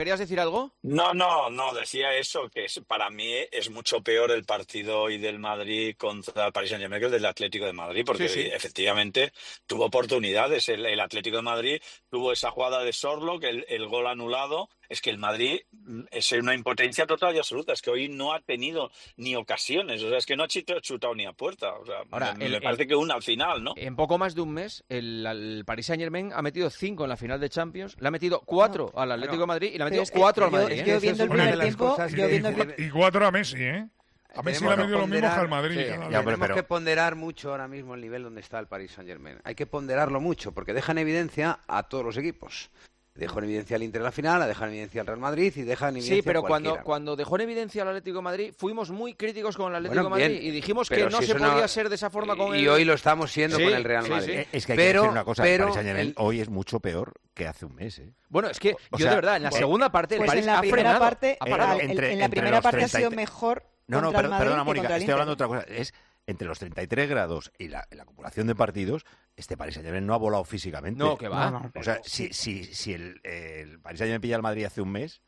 ¿Querías decir algo? No, decía eso, que para mí es mucho peor el partido hoy del Madrid contra el Paris Saint-Germain que el del Atlético de Madrid, Sí, porque sí. efectivamente tuvo oportunidades. El Atlético de Madrid tuvo esa jugada de Sorloth, el gol anulado. Es que el Madrid es una impotencia total y absoluta. Es que hoy no ha tenido ni ocasiones. O sea, es que no ha chutado ni a puerta. O sea, Ahora, me parece que una al final, ¿no? en poco más de un mes, el Paris Saint-Germain ha metido 5 en la final de Champions, le ha metido Bueno, 4 al Atlético de Madrid y le ha pero metido es que 4 al yo- Madrid. es ¿eh? que yo viendo el Una de primer las tiempo, cosas yo viendo el primer- y 4 a Messi, ¿eh? A Messi le ha Tenemos que metido lo mismo que ponderar- al Madrid. sí, ya la ya, verdad. hombre, Tenemos pero- que ponderar mucho ahora mismo el nivel donde está el Paris Saint-Germain. Hay que ponderarlo mucho porque deja en evidencia a todos los equipos. Dejó en evidencia al Inter en la final, la deja en evidencia al Real Madrid y deja en evidencia Sí, pero a cualquiera. cuando dejó en evidencia al Atlético de Madrid, fuimos muy críticos con el Atlético Bueno, de Madrid bien, y dijimos que pero no si se eso no- podía ser de esa forma con Y el... hoy lo estamos siendo Sí, con el Real sí, Madrid. sí. Es que hay que decir una cosa, el pero Paris Saint-Germain el- hoy es mucho peor que hace un mes, ¿eh? Bueno, es que O yo sea, de verdad, en la segunda parte el Pues París en la ha primera frenado, parte, ha parado. en Entre- la entre primera los parte ha sido 30 mejor No, contra el Madrid perdona, que Mónica, contra el estoy hablando de Inter. otra cosa. Es entre los 33 grados y la acumulación de partidos, este Paris Saint-Germain no ha volado físicamente. No, que va. No, O sea, si el Paris Saint-Germain pilla al Madrid hace un mes,